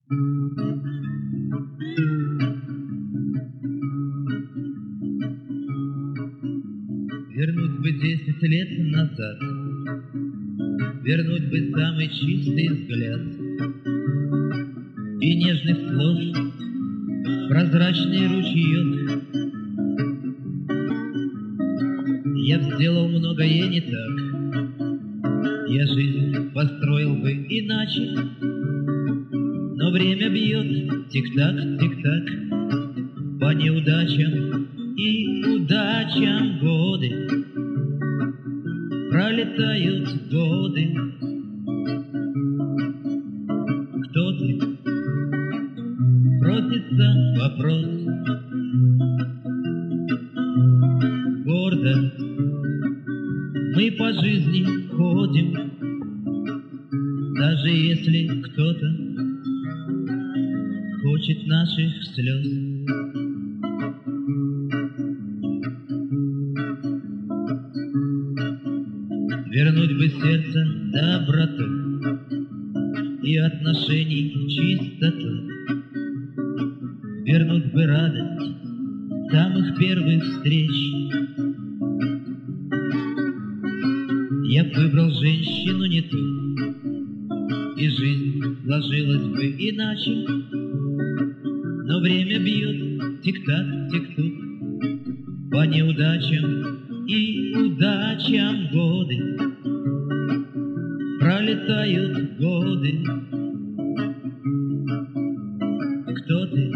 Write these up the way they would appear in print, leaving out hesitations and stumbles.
Вернуть бы 10 лет назад, вернуть бы самый чистый взгляд и нежных слов прозрачный ручеек. Я б сделал многое не так, я жизнь построил бы иначе, но время бьет тик-так, тик-так, по неудачам и удачам годы, пролетают годы. Кто ты? Просится вопрос. Гордо мы по жизни ходим, даже если кто-то хочет наших слез. Вернуть бы сердце доброту и отношений чистоту, вернуть бы радость самых первых встреч. Я б выбрал женщину не ту, и жизнь сложилась бы иначе, но время бьет тик-так, тик-тук, по неудачам и удачам годы, пролетают годы. Кто ты?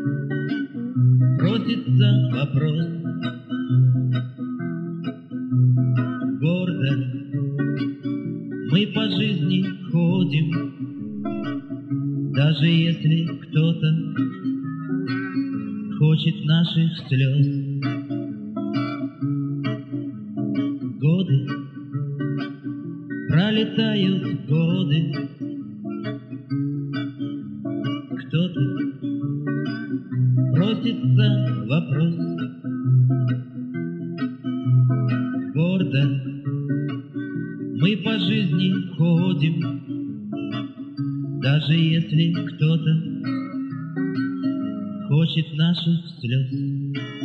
Просится вопрос. Гордо мы по жизни ходим, даже если кто-то хочет наших слез. Годы, пролетают годы. Кто ты? Просится вопрос. Гордо мы по жизни ходим, даже если кто-то хочет наших слез.